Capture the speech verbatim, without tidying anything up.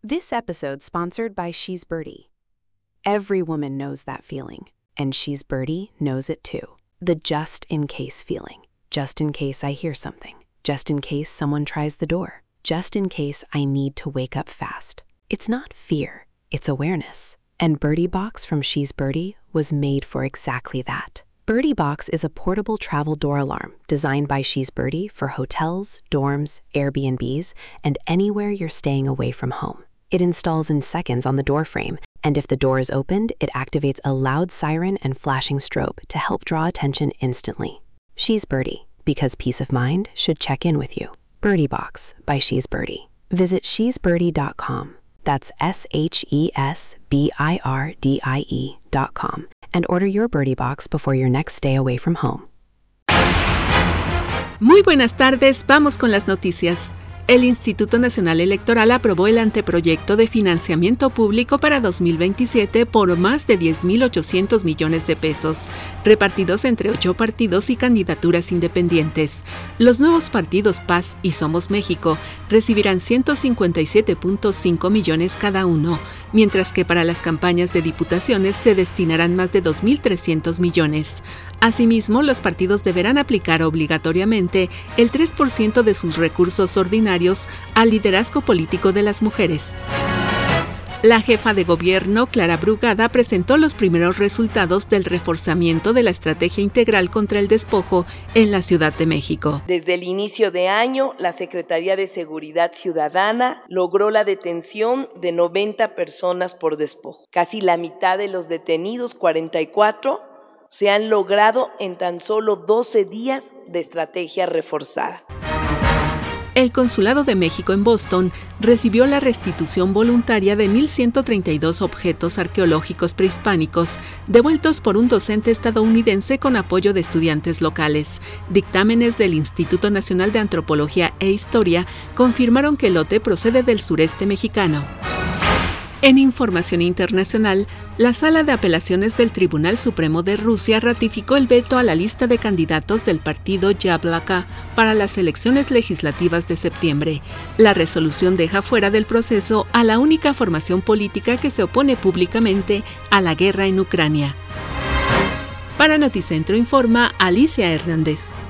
This episode sponsored by She's Birdie. Every woman knows that feeling, and She's Birdie knows it too. The just-in-case feeling. Just in case I hear something. Just in case someone tries the door. Just in case I need to wake up fast. It's not fear, it's awareness. And Birdie Box from She's Birdie was made for exactly that. Birdie Box is a portable travel door alarm designed by She's Birdie for hotels, dorms, Airbnbs, and anywhere you're staying away from home. It installs in seconds on the door frame, and if the door is opened, it activates a loud siren and flashing strobe to help draw attention instantly. She's Birdie, because peace of mind should check in with you. Birdie Box by She's Birdie. Visit she's birdie dot com. That's S H E S B I R D I E dot com. And order your Birdie Box before your next stay away from home. Muy buenas tardes, vamos con las noticias. El Instituto Nacional Electoral aprobó el anteproyecto de financiamiento público para dos mil veintisiete por más de diez mil ochocientos millones de pesos, repartidos entre ocho partidos y candidaturas independientes. Los nuevos partidos P A S y Somos México recibirán ciento cincuenta y siete punto cinco millones cada uno, mientras que para las campañas de diputaciones se destinarán más de dos mil trescientos millones. Asimismo, los partidos deberán aplicar obligatoriamente el tres por ciento de sus recursos ordinarios al liderazgo político de las mujeres. La jefa de gobierno, Clara Brugada, presentó los primeros resultados del reforzamiento de la estrategia integral contra el despojo en la Ciudad de México. Desde el inicio de año, la Secretaría de Seguridad Ciudadana logró la detención de noventa personas por despojo. Casi la mitad de los detenidos, cuarenta y cuatro, se han logrado en tan solo doce días de estrategia reforzada. El Consulado de México en Boston recibió la restitución voluntaria de mil ciento treinta y dos objetos arqueológicos prehispánicos devueltos por un docente estadounidense con apoyo de estudiantes locales. Dictámenes del Instituto Nacional de Antropología e Historia confirmaron que el lote procede del sureste mexicano. En información internacional, la Sala de Apelaciones del Tribunal Supremo de Rusia ratificó el veto a la lista de candidatos del partido Yablaka para las elecciones legislativas de septiembre. La resolución deja fuera del proceso a la única formación política que se opone públicamente a la guerra en Ucrania. Para Noticentro informa Alicia Hernández.